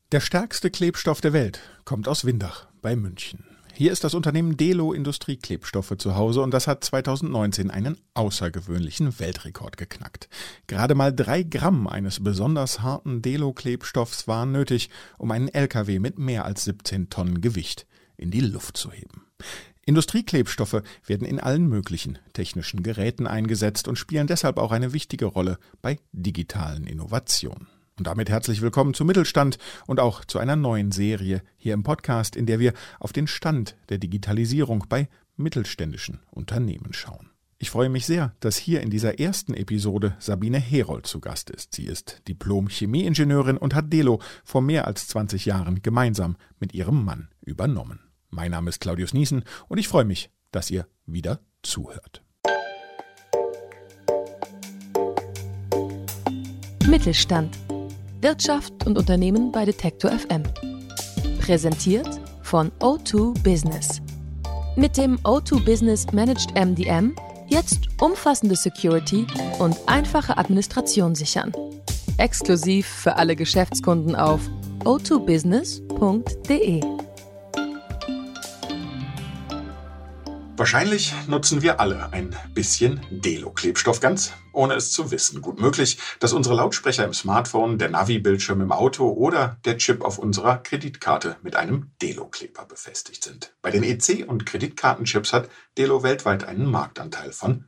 Der stärkste Klebstoff der Welt kommt aus Windach bei München. Hier ist das Unternehmen Delo Industrieklebstoffe zu Hause und das hat 2019 einen außergewöhnlichen Weltrekord geknackt. Gerade mal 3 Gramm eines besonders harten Delo-Klebstoffs waren nötig, um einen LKW mit mehr als 17 Tonnen Gewicht in die Luft zu heben. Industrieklebstoffe werden in allen möglichen technischen Geräten eingesetzt und spielen deshalb auch eine wichtige Rolle bei digitalen Innovationen. Und damit herzlich willkommen zu Mittelstand und auch zu einer neuen Serie hier im Podcast, in der wir auf den Stand der Digitalisierung bei mittelständischen Unternehmen schauen. Ich freue mich sehr, dass hier in dieser ersten Episode Sabine Herold zu Gast ist. Sie ist Diplom-Chemieingenieurin und hat Delo vor mehr als 20 Jahren gemeinsam mit ihrem Mann übernommen. Mein Name ist Claudius Niesen und ich freue mich, dass ihr wieder zuhört. Mittelstand. Wirtschaft und Unternehmen bei Detektor FM. Präsentiert von O2 Business. Mit dem O2 Business Managed MDM jetzt umfassende Security und einfache Administration sichern. Exklusiv für alle Geschäftskunden auf o2business.de. Wahrscheinlich nutzen wir alle ein bisschen Delo-Klebstoff, ganz ohne es zu wissen. Gut möglich, dass unsere Lautsprecher im Smartphone, der Navi-Bildschirm im Auto oder der Chip auf unserer Kreditkarte mit einem Delo-Kleber befestigt sind. Bei den EC- und Kreditkartenchips hat Delo weltweit einen Marktanteil von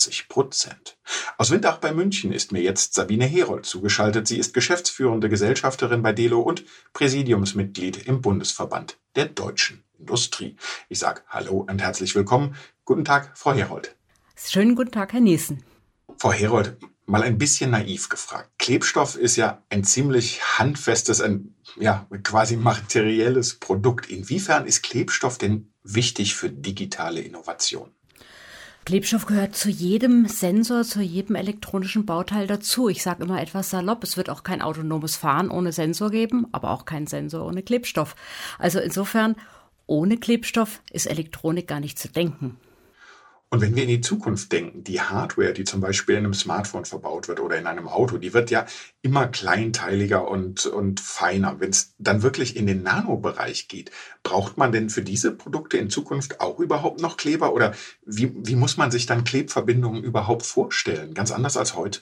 80%. Aus Windach bei München ist mir jetzt Sabine Herold zugeschaltet. Sie ist geschäftsführende Gesellschafterin bei Delo und Präsidiumsmitglied im Bundesverband der deutschen Industrie. Ich sage Hallo und herzlich willkommen. Guten Tag, Frau Herold. Schönen guten Tag, Herr Niesen. Frau Herold, mal ein bisschen naiv gefragt. Klebstoff ist ja ein ziemlich handfestes, quasi materielles Produkt. Inwiefern ist Klebstoff denn wichtig für digitale Innovation? Klebstoff gehört zu jedem Sensor, zu jedem elektronischen Bauteil dazu. Ich sage immer etwas salopp, es wird auch kein autonomes Fahren ohne Sensor geben, aber auch kein Sensor ohne Klebstoff. Also insofern, ohne Klebstoff ist Elektronik gar nicht zu denken. Und wenn wir in die Zukunft denken, die Hardware, die zum Beispiel in einem Smartphone verbaut wird oder in einem Auto, die wird ja immer kleinteiliger und feiner. Wenn es dann wirklich in den Nanobereich geht, braucht man denn für diese Produkte in Zukunft auch überhaupt noch Kleber? Oder wie muss man sich dann Klebverbindungen überhaupt vorstellen? Ganz anders als heute?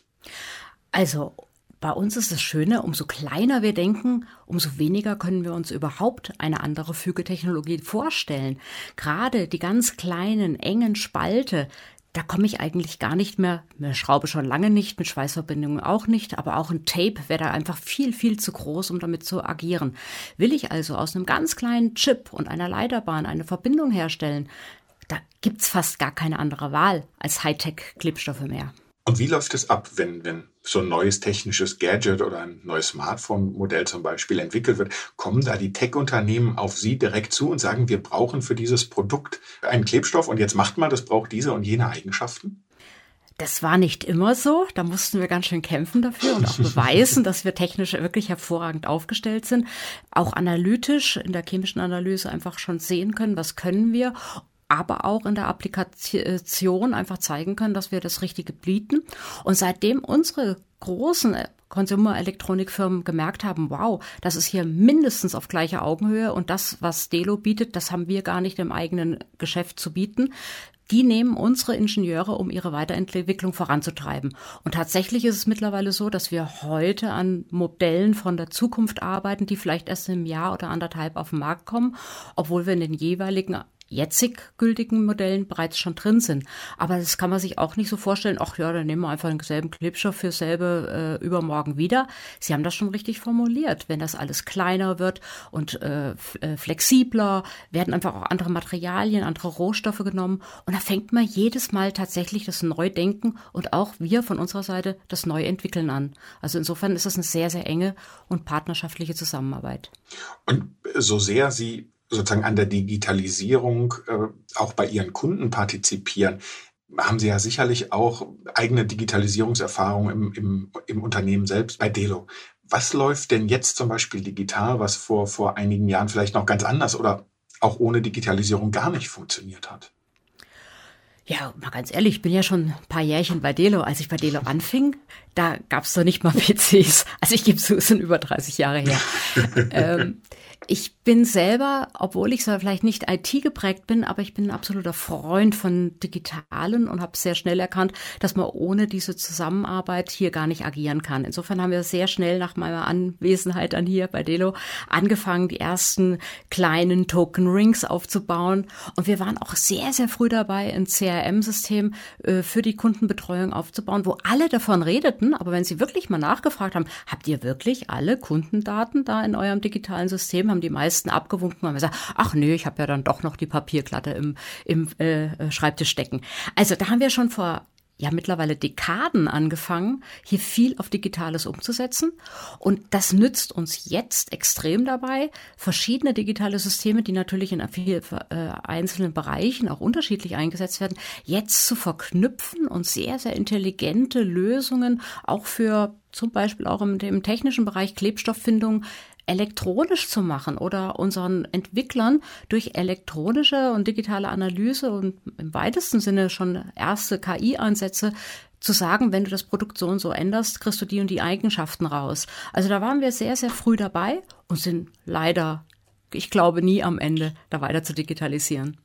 Also bei uns ist das Schöne, umso kleiner wir denken, umso weniger können wir uns überhaupt eine andere Fügetechnologie vorstellen. Gerade die ganz kleinen, engen Spalte, da komme ich eigentlich gar nicht mehr, eine Schraube schon lange nicht, mit Schweißverbindungen auch nicht, aber auch ein Tape wäre da einfach viel, viel zu groß, um damit zu agieren. Will ich also aus einem ganz kleinen Chip und einer Leiterbahn eine Verbindung herstellen, da gibt's fast gar keine andere Wahl als Hightech-Klebstoffe mehr. Und wie läuft es ab, wenn so ein neues technisches Gadget oder ein neues Smartphone-Modell zum Beispiel entwickelt wird? Kommen da die Tech-Unternehmen auf Sie direkt zu und sagen, wir brauchen für dieses Produkt einen Klebstoff und jetzt macht mal, das braucht diese und jene Eigenschaften? Das war nicht immer so. Da mussten wir ganz schön kämpfen dafür und auch beweisen, dass wir technisch wirklich hervorragend aufgestellt sind. Auch analytisch in der chemischen Analyse einfach schon sehen können, was können wir, aber auch in der Applikation einfach zeigen können, dass wir das Richtige bieten. Und seitdem unsere großen Consumer-Elektronikfirmen gemerkt haben, wow, das ist hier mindestens auf gleicher Augenhöhe und das, was Delo bietet, das haben wir gar nicht im eigenen Geschäft zu bieten. Die nehmen unsere Ingenieure, um ihre Weiterentwicklung voranzutreiben. Und tatsächlich ist es mittlerweile so, dass wir heute an Modellen von der Zukunft arbeiten, die vielleicht erst im Jahr oder anderthalb auf den Markt kommen, obwohl wir in den jeweiligen jetzig gültigen Modellen bereits schon drin sind. Aber das kann man sich auch nicht so vorstellen, ach ja, dann nehmen wir einfach denselben Klebstoff für dasselbe übermorgen wieder. Sie haben das schon richtig formuliert. Wenn das alles kleiner wird und flexibler, werden einfach auch andere Materialien, andere Rohstoffe genommen. Und da fängt man jedes Mal tatsächlich das Neudenken und auch wir von unserer Seite das Neuentwickeln an. Also insofern ist es eine sehr, sehr enge und partnerschaftliche Zusammenarbeit. Und so sehr Sie sozusagen an der Digitalisierung auch bei Ihren Kunden partizipieren, haben Sie ja sicherlich auch eigene Digitalisierungserfahrungen im Unternehmen selbst bei Delo. Was läuft denn jetzt zum Beispiel digital, was vor einigen Jahren vielleicht noch ganz anders oder auch ohne Digitalisierung gar nicht funktioniert hat? Ja, mal ganz ehrlich, ich bin ja schon ein paar Jährchen bei Delo. Als ich bei Delo anfing, da gab es doch nicht mal PCs. Also ich gebe zu, es sind über 30 Jahre her. Ich bin selber, obwohl ich so vielleicht nicht IT geprägt bin, aber ich bin ein absoluter Freund von Digitalen und habe sehr schnell erkannt, dass man ohne diese Zusammenarbeit hier gar nicht agieren kann. Insofern haben wir sehr schnell nach meiner Anwesenheit dann hier bei Delo angefangen, die ersten kleinen Token Rings aufzubauen. Und wir waren auch sehr, sehr früh dabei, ein CRM-System für die Kundenbetreuung aufzubauen, wo alle davon redeten. Aber wenn sie wirklich mal nachgefragt haben, habt ihr wirklich alle Kundendaten da in eurem digitalen System? Haben die meisten abgewunken und haben gesagt, ach nee, ich habe ja dann doch noch die Papierklatte im Schreibtisch stecken. Also da haben wir schon vor mittlerweile Dekaden angefangen, hier viel auf Digitales umzusetzen. Und das nützt uns jetzt extrem dabei, verschiedene digitale Systeme, die natürlich in vielen einzelnen Bereichen auch unterschiedlich eingesetzt werden, jetzt zu verknüpfen und sehr, sehr intelligente Lösungen auch für zum Beispiel auch im technischen Bereich Klebstofffindung elektronisch zu machen oder unseren Entwicklern durch elektronische und digitale Analyse und im weitesten Sinne schon erste KI-Ansätze zu sagen, wenn du das Produkt so und so änderst, kriegst du die und die Eigenschaften raus. Also da waren wir sehr, sehr früh dabei und sind leider, ich glaube, nie am Ende, da weiter zu digitalisieren.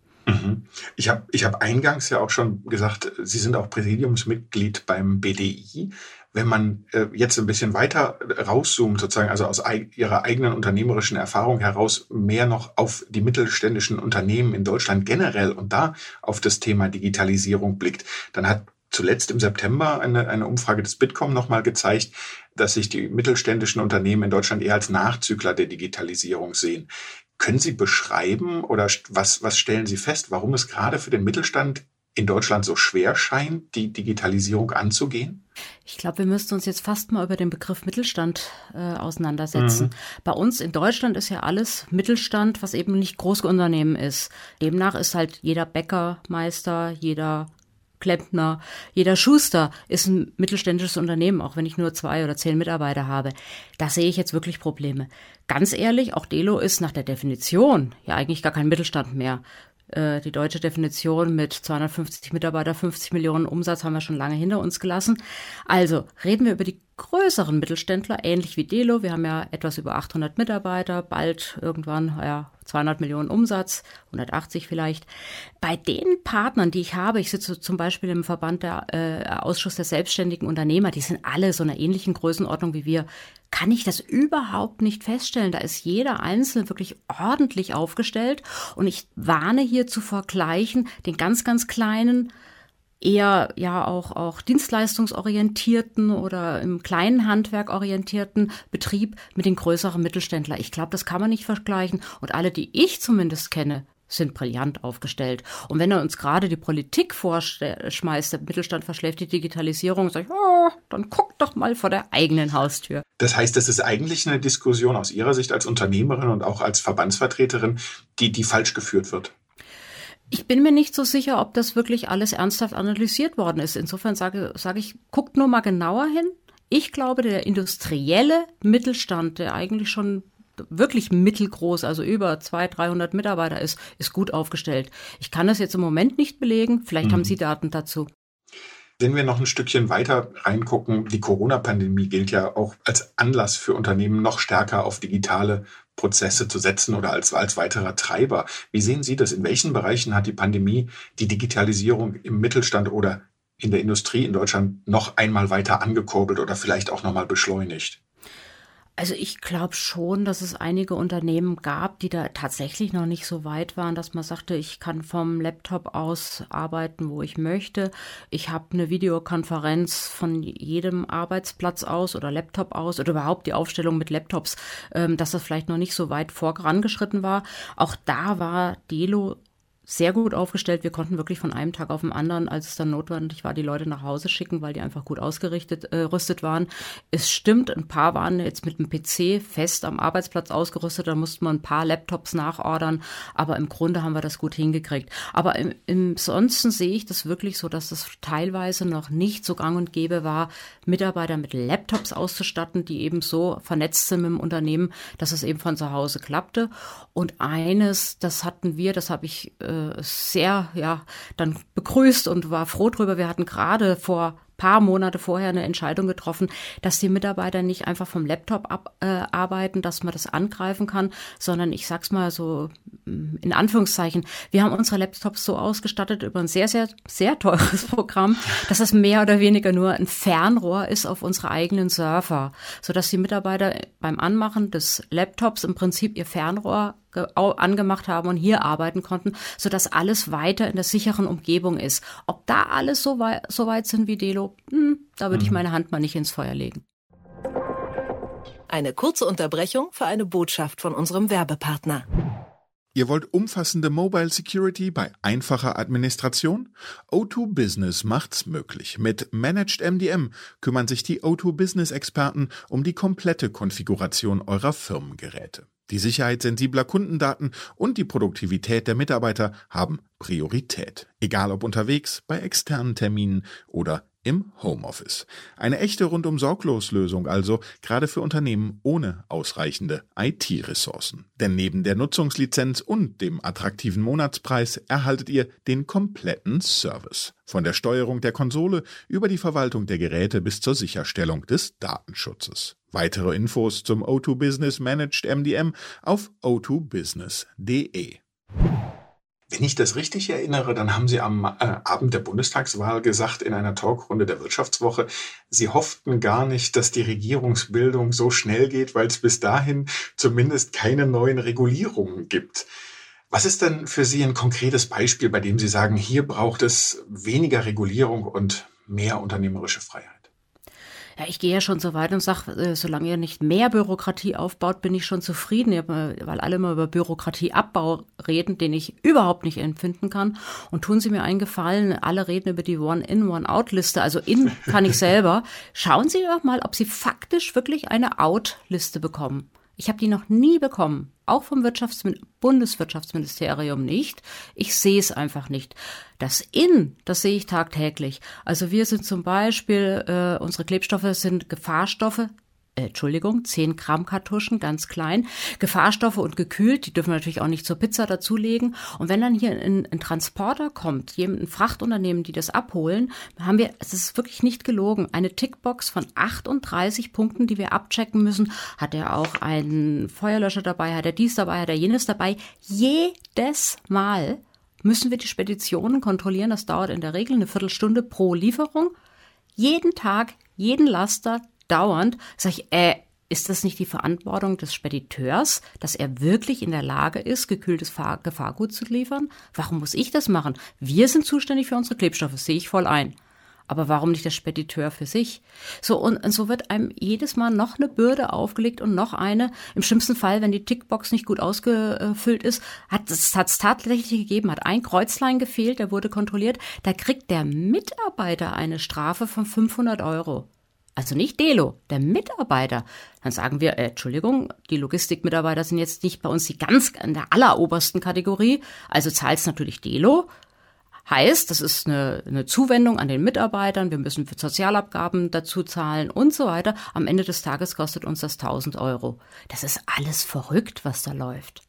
Ich hab eingangs ja auch schon gesagt, Sie sind auch Präsidiumsmitglied beim BDI. Wenn man jetzt ein bisschen weiter rauszoomt, sozusagen, also aus Ihrer eigenen unternehmerischen Erfahrung heraus mehr noch auf die mittelständischen Unternehmen in Deutschland generell und da auf das Thema Digitalisierung blickt, dann hat zuletzt im September eine Umfrage des Bitkom nochmal gezeigt, dass sich die mittelständischen Unternehmen in Deutschland eher als Nachzügler der Digitalisierung sehen. Können Sie beschreiben oder was stellen Sie fest, warum es gerade für den Mittelstand in Deutschland so schwer scheint, die Digitalisierung anzugehen? Ich glaube, wir müssten uns jetzt fast mal über den Begriff Mittelstand auseinandersetzen. Bei uns in Deutschland ist ja alles Mittelstand, was eben nicht Großunternehmen ist. Demnach ist halt jeder Bäckermeister, jeder Klempner, jeder Schuster ist ein mittelständisches Unternehmen, auch wenn ich nur 2 oder 10 Mitarbeiter habe. Da sehe ich jetzt wirklich Probleme. Ganz ehrlich, auch Delo ist nach der Definition ja eigentlich gar kein Mittelstand mehr. Die deutsche Definition mit 250 Mitarbeiter, 50 Millionen Umsatz haben wir schon lange hinter uns gelassen. Also reden wir über die größeren Mittelständler, ähnlich wie Delo. Wir haben ja etwas über 800 Mitarbeiter, bald irgendwann 200 Millionen Umsatz, 180 vielleicht. Bei den Partnern, die ich habe, ich sitze zum Beispiel im Verband der Ausschuss der selbstständigen Unternehmer, die sind alle so einer ähnlichen Größenordnung wie wir, kann ich das überhaupt nicht feststellen. Da ist jeder Einzelne wirklich ordentlich aufgestellt. Und ich warne hier zu vergleichen den ganz, ganz kleinen, eher auch dienstleistungsorientierten oder im kleinen Handwerk orientierten Betrieb mit den größeren Mittelständlern. Ich glaube, das kann man nicht vergleichen. Und alle, die ich zumindest kenne, sind brillant aufgestellt. Und wenn er uns gerade die Politik vorschmeißt, der Mittelstand verschläft die Digitalisierung, sag ich, dann guck doch mal vor der eigenen Haustür. Das heißt, das ist eigentlich eine Diskussion aus Ihrer Sicht als Unternehmerin und auch als Verbandsvertreterin, die falsch geführt wird. Ich bin mir nicht so sicher, ob das wirklich alles ernsthaft analysiert worden ist. Insofern sage ich, guckt nur mal genauer hin. Ich glaube, der industrielle Mittelstand, der eigentlich schon wirklich mittelgroß, also über 200-300 Mitarbeiter ist gut aufgestellt. Ich kann das jetzt im Moment nicht belegen. Vielleicht haben Sie Daten dazu. Wenn wir noch ein Stückchen weiter reingucken, die Corona-Pandemie gilt ja auch als Anlass für Unternehmen, noch stärker auf digitale Prozesse zu setzen oder als weiterer Treiber. Wie sehen Sie das? In welchen Bereichen hat die Pandemie die Digitalisierung im Mittelstand oder in der Industrie in Deutschland noch einmal weiter angekurbelt oder vielleicht auch nochmal beschleunigt? Also ich glaube schon, dass es einige Unternehmen gab, die da tatsächlich noch nicht so weit waren, dass man sagte, ich kann vom Laptop aus arbeiten, wo ich möchte. Ich habe eine Videokonferenz von jedem Arbeitsplatz aus oder Laptop aus oder überhaupt die Aufstellung mit Laptops, dass das vielleicht noch nicht so weit vorangeschritten war. Auch da war Delo sehr gut aufgestellt. Wir konnten wirklich von einem Tag auf den anderen, als es dann notwendig war, die Leute nach Hause schicken, weil die einfach gut ausgerüstet waren. Es stimmt, ein paar waren jetzt mit dem PC fest am Arbeitsplatz ausgerüstet, da mussten wir ein paar Laptops nachordern, aber im Grunde haben wir das gut hingekriegt. Aber ansonsten sehe ich das wirklich so, dass das teilweise noch nicht so gang und gäbe war, Mitarbeiter mit Laptops auszustatten, die eben so vernetzt sind mit dem Unternehmen, dass es eben von zu Hause klappte. Und eines, das hatten wir, das habe ich sehr dann begrüßt und war froh drüber. Wir hatten gerade paar Monate vorher eine Entscheidung getroffen, dass die Mitarbeiter nicht einfach vom Laptop arbeiten, dass man das angreifen kann, sondern ich sag's mal so in Anführungszeichen, wir haben unsere Laptops so ausgestattet über ein sehr, sehr, sehr teures Programm, dass es mehr oder weniger nur ein Fernrohr ist auf unsere eigenen Server, sodass die Mitarbeiter beim Anmachen des Laptops im Prinzip ihr Fernrohr angemacht haben und hier arbeiten konnten, sodass alles weiter in der sicheren Umgebung ist. Ob da alles so weit sind wie Delo, da würde ich meine Hand mal nicht ins Feuer legen. Eine kurze Unterbrechung für eine Botschaft von unserem Werbepartner. Ihr wollt umfassende Mobile Security bei einfacher Administration? O2 Business macht's möglich. Mit Managed MDM kümmern sich die O2 Business Experten um die komplette Konfiguration eurer Firmengeräte. Die Sicherheit sensibler Kundendaten und die Produktivität der Mitarbeiter haben Priorität. Egal ob unterwegs, bei externen Terminen oder im Homeoffice. Eine echte Rundum-Sorglos-Lösung also, gerade für Unternehmen ohne ausreichende IT-Ressourcen. Denn neben der Nutzungslizenz und dem attraktiven Monatspreis erhaltet ihr den kompletten Service. Von der Steuerung der Konsole über die Verwaltung der Geräte bis zur Sicherstellung des Datenschutzes. Weitere Infos zum O2 Business Managed MDM auf o2business.de. Wenn ich das richtig erinnere, dann haben Sie am Abend der Bundestagswahl gesagt in einer Talkrunde der Wirtschaftswoche, Sie hofften gar nicht, dass die Regierungsbildung so schnell geht, weil es bis dahin zumindest keine neuen Regulierungen gibt. Was ist denn für Sie ein konkretes Beispiel, bei dem Sie sagen, hier braucht es weniger Regulierung und mehr unternehmerische Freiheit? Ja, ich gehe ja schon so weit und sage, solange ihr nicht mehr Bürokratie aufbaut, bin ich schon zufrieden, weil alle immer über Bürokratieabbau reden, den ich überhaupt nicht empfinden kann. Und tun Sie mir einen Gefallen, alle reden über die One-in, One-out-Liste, also in kann ich selber. Schauen Sie doch mal, ob Sie faktisch wirklich eine Out-Liste bekommen. Ich habe die noch nie bekommen, auch vom Bundeswirtschaftsministerium nicht. Ich sehe es einfach nicht. Das In, das sehe ich tagtäglich. Also wir sind zum Beispiel, unsere Klebstoffe sind Gefahrstoffe, 10 Gramm Kartuschen, ganz klein, Gefahrstoffe und gekühlt, die dürfen wir natürlich auch nicht zur Pizza dazulegen. Und wenn dann hier ein Transporter kommt, ein Frachtunternehmen, die das abholen, haben wir, es ist wirklich nicht gelogen, eine Tickbox von 38 Punkten, die wir abchecken müssen. Hat er auch einen Feuerlöscher dabei, hat er dies dabei, hat er jenes dabei. Jedes Mal müssen wir die Speditionen kontrollieren. Das dauert in der Regel eine Viertelstunde pro Lieferung. Jeden Tag, jeden Laster, dauernd, sage ich, ist das nicht die Verantwortung des Spediteurs, dass er wirklich in der Lage ist, gekühltes Gefahrgut zu liefern? Warum muss ich das machen? Wir sind zuständig für unsere Klebstoffe, sehe ich voll ein. Aber warum nicht der Spediteur für sich? So, und so wird einem jedes Mal noch eine Bürde aufgelegt und noch eine. Im schlimmsten Fall, wenn die Tickbox nicht gut ausgefüllt ist, hat es tatsächlich gegeben, hat ein Kreuzlein gefehlt, der wurde kontrolliert, da kriegt der Mitarbeiter eine Strafe von 500 €. Also nicht Delo, der Mitarbeiter. Dann sagen wir, Entschuldigung, die Logistikmitarbeiter sind jetzt nicht bei uns die ganz in der allerobersten Kategorie. Also zahlt es natürlich Delo. Heißt, das ist eine Zuwendung an den Mitarbeitern. Wir müssen für Sozialabgaben dazu zahlen und so weiter. Am Ende des Tages kostet uns das 1.000 €. Das ist alles verrückt, was da läuft.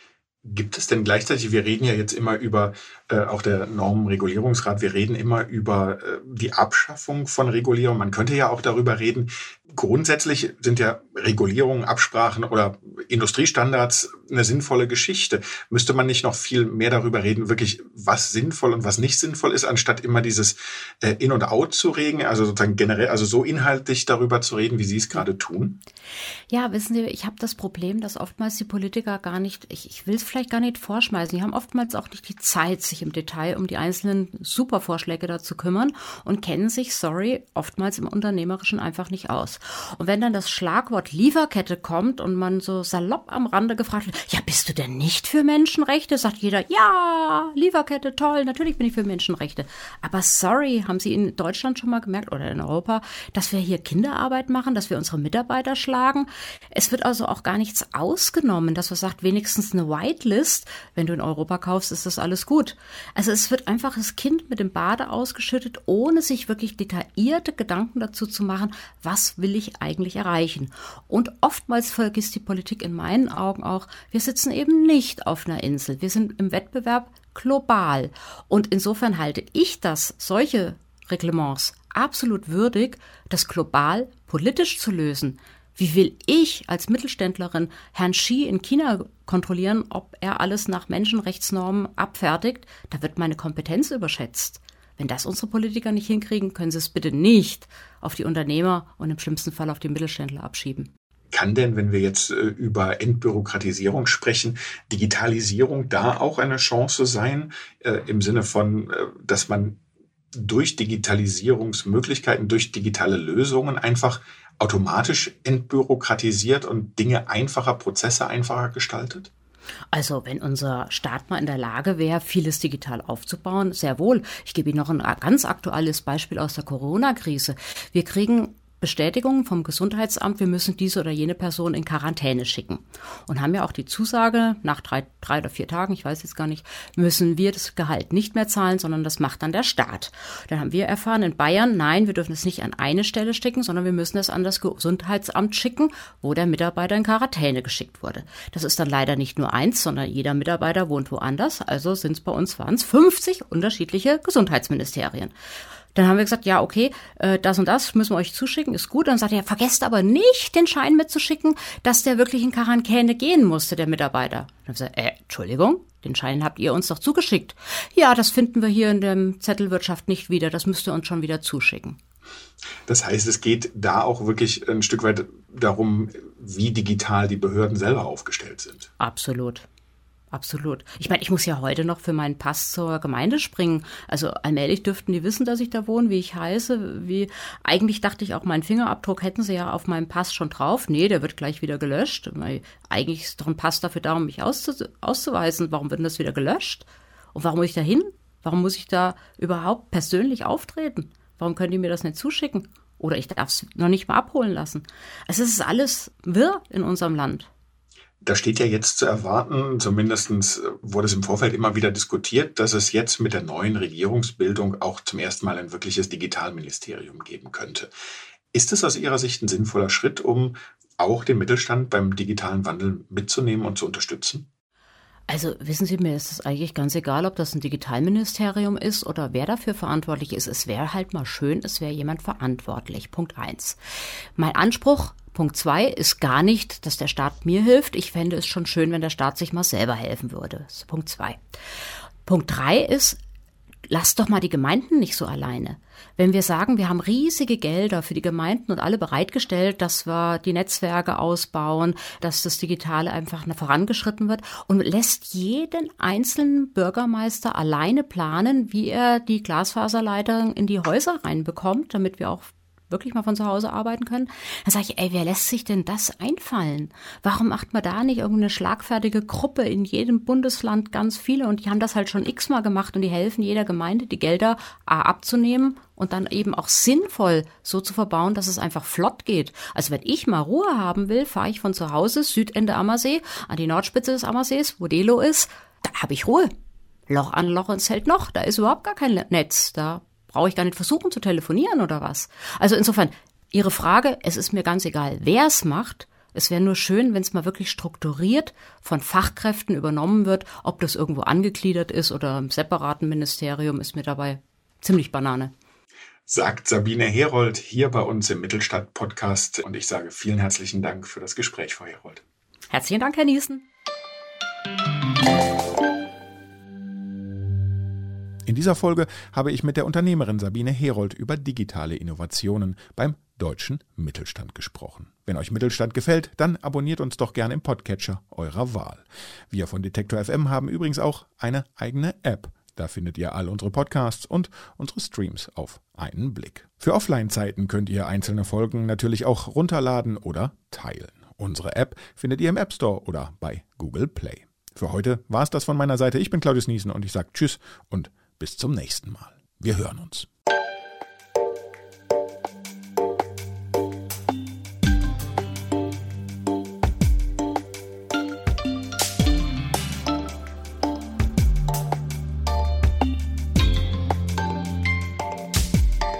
Gibt es denn gleichzeitig, wir reden ja jetzt immer über, auch der Normenregulierungsrat, wir reden immer über die Abschaffung von Regulierung. Man könnte ja auch darüber reden, grundsätzlich sind ja Regulierungen, Absprachen oder Industriestandards eine sinnvolle Geschichte. Müsste man nicht noch viel mehr darüber reden, wirklich was sinnvoll und was nicht sinnvoll ist, anstatt immer dieses In und Out zu reden, also sozusagen generell, also so inhaltlich darüber zu reden, wie Sie es gerade tun? Ja, wissen Sie, ich habe das Problem, dass oftmals die Politiker gar nicht, ich will es vielleicht gar nicht vorschmeißen, die haben oftmals auch nicht die Zeit, sich im Detail um die einzelnen Supervorschläge da zu kümmern und kennen sich, oftmals im Unternehmerischen einfach nicht aus. Und wenn dann das Schlagwort Lieferkette kommt und man so salopp am Rande gefragt wird, ja, bist du denn nicht für Menschenrechte? Sagt jeder, ja, Lieferkette, toll, natürlich bin ich für Menschenrechte. Aber haben Sie in Deutschland schon mal gemerkt oder in Europa, dass wir hier Kinderarbeit machen, dass wir unsere Mitarbeiter schlagen? Es wird also auch gar nichts ausgenommen, dass man sagt, wenigstens eine Whitelist, wenn du in Europa kaufst, ist das alles gut. Also es wird einfach das Kind mit dem Bade ausgeschüttet, ohne sich wirklich detaillierte Gedanken dazu zu machen, was will ich eigentlich erreichen. Und oftmals vergisst die Politik in meinen Augen auch, Wir sitzen eben nicht auf einer Insel. Wir sind im Wettbewerb global. Und insofern halte ich solche Reglements absolut würdig, das global politisch zu lösen. Wie will ich als Mittelständlerin Herrn Xi in China kontrollieren, ob er alles nach Menschenrechtsnormen abfertigt? Da wird meine Kompetenz überschätzt. Wenn das unsere Politiker nicht hinkriegen, können sie es bitte nicht auf die Unternehmer und im schlimmsten Fall auf die Mittelständler abschieben. Kann denn, wenn wir jetzt über Entbürokratisierung sprechen, Digitalisierung da auch eine Chance sein, im Sinne von, dass man durch Digitalisierungsmöglichkeiten, durch digitale Lösungen einfach automatisch entbürokratisiert und Dinge einfacher, Prozesse einfacher gestaltet? Also wenn unser Staat mal in der Lage wäre, vieles digital aufzubauen, sehr wohl. Ich gebe Ihnen noch ein ganz aktuelles Beispiel aus der Corona-Krise. Wir kriegen Bestätigung vom Gesundheitsamt, wir müssen diese oder jene Person in Quarantäne schicken. Und haben ja auch die Zusage, nach 3 oder 4 Tagen, ich weiß jetzt gar nicht, müssen wir das Gehalt nicht mehr zahlen, sondern das macht dann der Staat. Dann haben wir erfahren in Bayern, nein, wir dürfen es nicht an eine Stelle schicken, sondern wir müssen es an das Gesundheitsamt schicken, wo der Mitarbeiter in Quarantäne geschickt wurde. Das ist dann leider nicht nur eins, sondern jeder Mitarbeiter wohnt woanders. Also waren es 50 unterschiedliche Gesundheitsministerien. Dann haben wir gesagt, ja, okay, das und das müssen wir euch zuschicken, ist gut. Dann sagt er, vergesst aber nicht, den Schein mitzuschicken, dass der wirklich in Quarantäne gehen musste, der Mitarbeiter. Dann haben wir gesagt, Entschuldigung, den Schein habt ihr uns doch zugeschickt. Ja, das finden wir hier in der Zettelwirtschaft nicht wieder, das müsst ihr uns schon wieder zuschicken. Das heißt, es geht da auch wirklich ein Stück weit darum, wie digital die Behörden selber aufgestellt sind. Absolut. Absolut. Ich meine, ich muss ja heute noch für meinen Pass zur Gemeinde springen. Also allmählich dürften die wissen, dass ich da wohne, wie ich heiße. Eigentlich dachte ich auch, meinen Fingerabdruck hätten sie ja auf meinem Pass schon drauf. Nee, der wird gleich wieder gelöscht. Eigentlich ist doch ein Pass dafür da, um mich auszuweisen. Warum wird denn das wieder gelöscht? Und warum muss ich da hin? Warum muss ich da überhaupt persönlich auftreten? Warum können die mir das nicht zuschicken? Oder ich darf es noch nicht mal abholen lassen. Also es ist alles wirr in unserem Land. Da steht ja jetzt zu erwarten, zumindest wurde es im Vorfeld immer wieder diskutiert, dass es jetzt mit der neuen Regierungsbildung auch zum ersten Mal ein wirkliches Digitalministerium geben könnte. Ist es aus Ihrer Sicht ein sinnvoller Schritt, um auch den Mittelstand beim digitalen Wandel mitzunehmen und zu unterstützen? Also wissen Sie, mir ist es eigentlich ganz egal, ob das ein Digitalministerium ist oder wer dafür verantwortlich ist. Es wäre halt mal schön, es wäre jemand verantwortlich. Punkt 1. Mein Anspruch, Punkt 2, ist gar nicht, dass der Staat mir hilft. Ich fände es schon schön, wenn der Staat sich mal selber helfen würde. Das ist Punkt 2. Punkt 3 ist, lasst doch mal die Gemeinden nicht so alleine. Wenn wir sagen, wir haben riesige Gelder für die Gemeinden und alle bereitgestellt, dass wir die Netzwerke ausbauen, dass das Digitale einfach vorangeschritten wird und lässt jeden einzelnen Bürgermeister alleine planen, wie er die Glasfaserleitung in die Häuser reinbekommt, damit wir auch wirklich mal von zu Hause arbeiten können, dann sage ich, wer lässt sich denn das einfallen? Warum macht man da nicht irgendeine schlagfertige Gruppe in jedem Bundesland, ganz viele, und die haben das halt schon x-mal gemacht und die helfen jeder Gemeinde, die Gelder abzunehmen und dann eben auch sinnvoll so zu verbauen, dass es einfach flott geht. Also wenn ich mal Ruhe haben will, fahre ich von zu Hause, Südende Ammersee, an die Nordspitze des Ammersees, wo Delo ist, da habe ich Ruhe. Loch an Loch ins Zelt noch, da ist überhaupt gar kein Netz, da brauche ich gar nicht versuchen zu telefonieren oder was. Also insofern, Ihre Frage, es ist mir ganz egal, wer es macht. Es wäre nur schön, wenn es mal wirklich strukturiert von Fachkräften übernommen wird. Ob das irgendwo angegliedert ist oder im separaten Ministerium, ist mir dabei ziemlich Banane. Sagt Sabine Herold hier bei uns im Mittelstadt-Podcast. Und ich sage vielen herzlichen Dank für das Gespräch, Frau Herold. Herzlichen Dank, Herr Niesen. In dieser Folge habe ich mit der Unternehmerin Sabine Herold über digitale Innovationen beim deutschen Mittelstand gesprochen. Wenn euch Mittelstand gefällt, dann abonniert uns doch gerne im Podcatcher eurer Wahl. Wir von Detektor FM haben übrigens auch eine eigene App. Da findet ihr all unsere Podcasts und unsere Streams auf einen Blick. Für Offline-Zeiten könnt ihr einzelne Folgen natürlich auch runterladen oder teilen. Unsere App findet ihr im App Store oder bei Google Play. Für heute war es das von meiner Seite. Ich bin Claudius Niesen und ich sage Tschüss und bis zum nächsten Mal. Wir hören uns.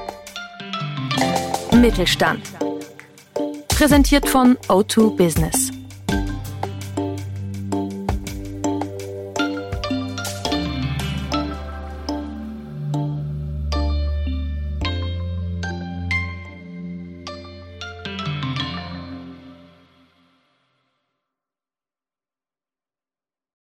Mittelstand. Präsentiert von O2 Business.